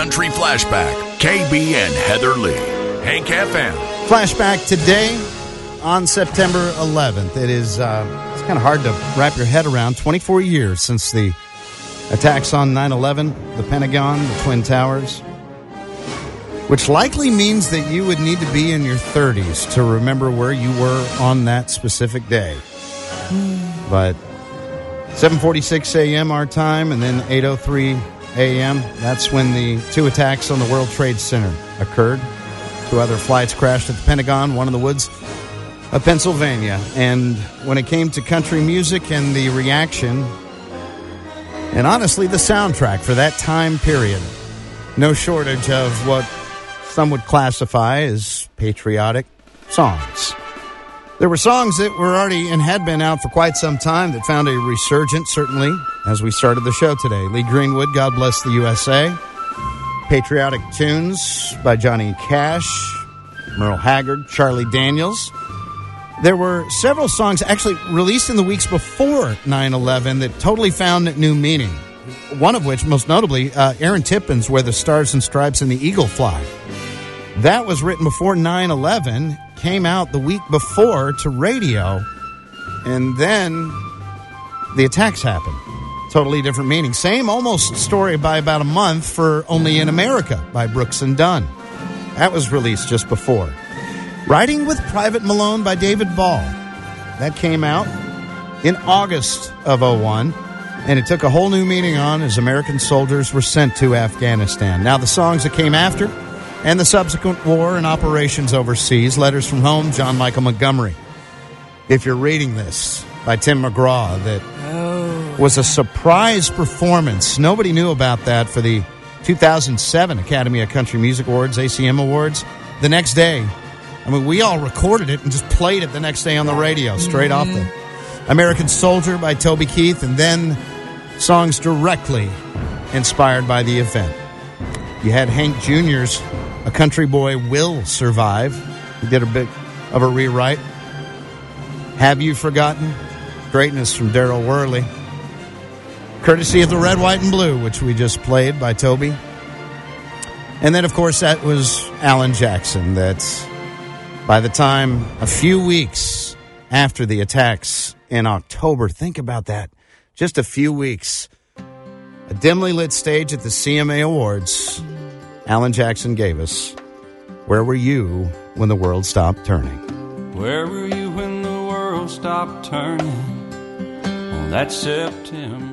Country Flashback. KB and Heather Lee. Hank FM. Flashback today on September 11th. It is, it's kind of hard to wrap your head around. 24 years since the attacks on 9/11, the Pentagon, the Twin Towers, which likely means that you would need to be in your 30s to remember where you were on that specific day. But 7:46 a.m. our time, and then 8:03 a.m., that's when the two attacks on the World Trade Center occurred. Two other flights crashed at the Pentagon, one in the woods of Pennsylvania. And when it came to country music and the reaction, and honestly the soundtrack for that time period, no shortage of what some would classify as patriotic songs. There were songs that were already and had been out for quite some time that found a resurgence, certainly, as we started the show today. Lee Greenwood, God Bless the USA. Patriotic Tunes by Johnny Cash, Merle Haggard, Charlie Daniels. There were several songs actually released in the weeks before 9/11 that totally found new meaning. One of which, most notably, Aaron Tippin's Where the Stars and Stripes and the Eagle Fly. That was written before 9/11, came out the week before to radio, and then the attacks happened. Totally different meaning. Same almost story by about a month for Only in America by Brooks and Dunn. That was released just before. Riding with Private Malone by David Ball. That came out in August of 01, and it took a whole new meaning on as American soldiers were sent to Afghanistan. Now the songs that came after and the subsequent war and operations overseas. Letters from Home, John Michael Montgomery. If You're Reading This by Tim McGraw, that was a surprise performance. Nobody knew about that for the 2007 Academy of Country Music Awards, ACM Awards. The next day, I mean, we all recorded it and just played it the next day on the radio, straight off the American Soldier by Toby Keith, and then songs directly inspired by the event. You had Hank Jr.'s A Country Boy Will Survive. He did a bit of a rewrite. Have You Forgotten? Greatness from Darryl Worley. Courtesy of the Red, White, and Blue, which we just played by Toby. And then, of course, that was Alan Jackson. That's by the time, a few weeks after the attacks in October, think about that, just a few weeks, a dimly lit stage at the CMA Awards, Alan Jackson gave us Where Were You When the World Stopped Turning? Where were you when the world stopped turning on that September